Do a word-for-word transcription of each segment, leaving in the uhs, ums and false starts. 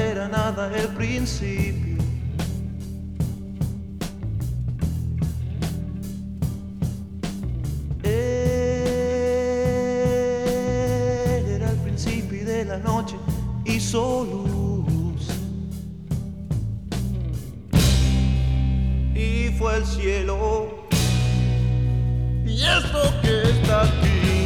era nada el principio. Era el principio de la noche, hizo luz y fue el cielo. Y esto que está aquí,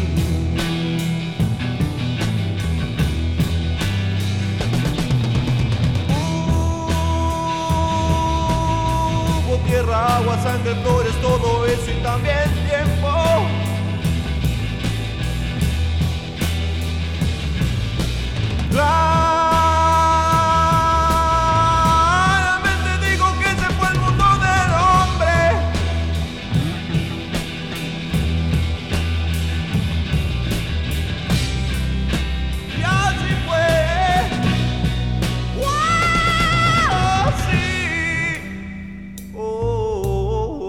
hubo tierra, agua, sangre, flores, todo eso y también tiempo. Claramente digo que ese fue el mundo del hombre. Y así fue. ¡Wow! Sí. Oh, oh,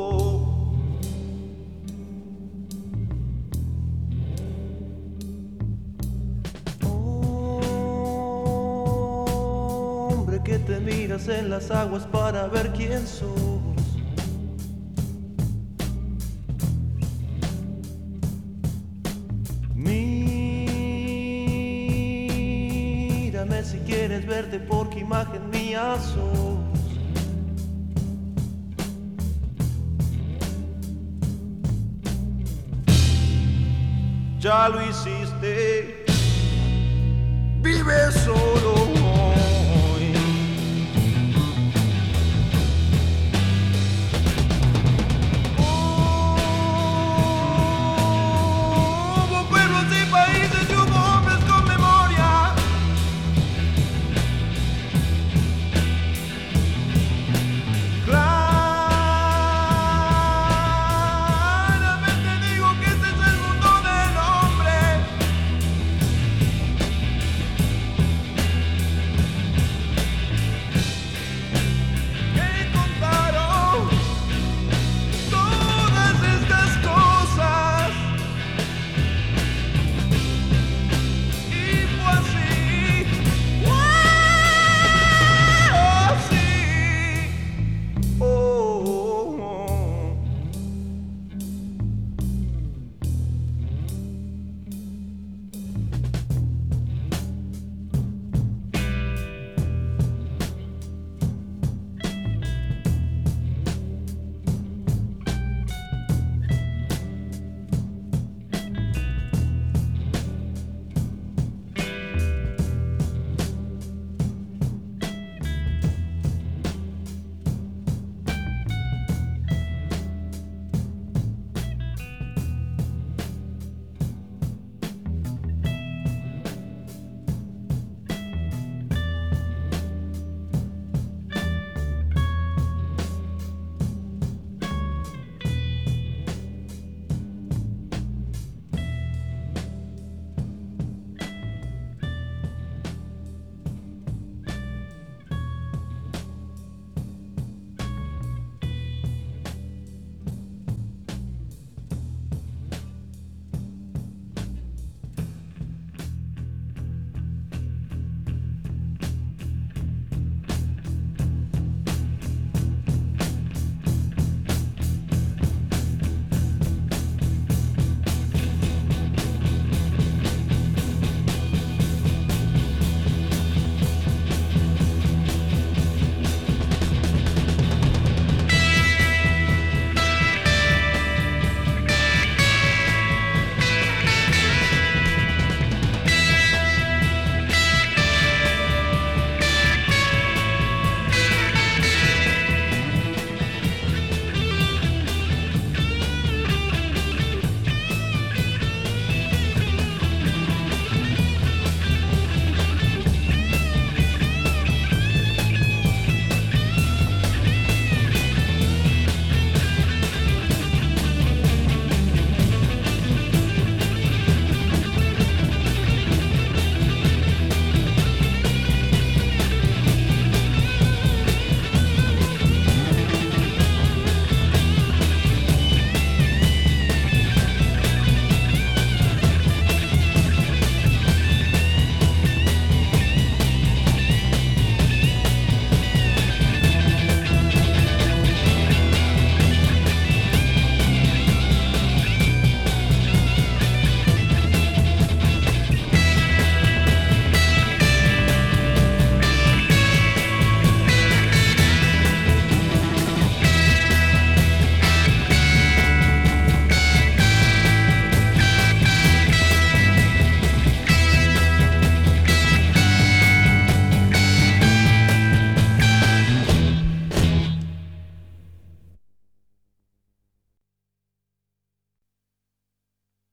oh. Hombre que te miras en las aguas para ver quién sos. Mírame si quieres verte porque imagen mía sos. Ya lo hiciste, vive solo.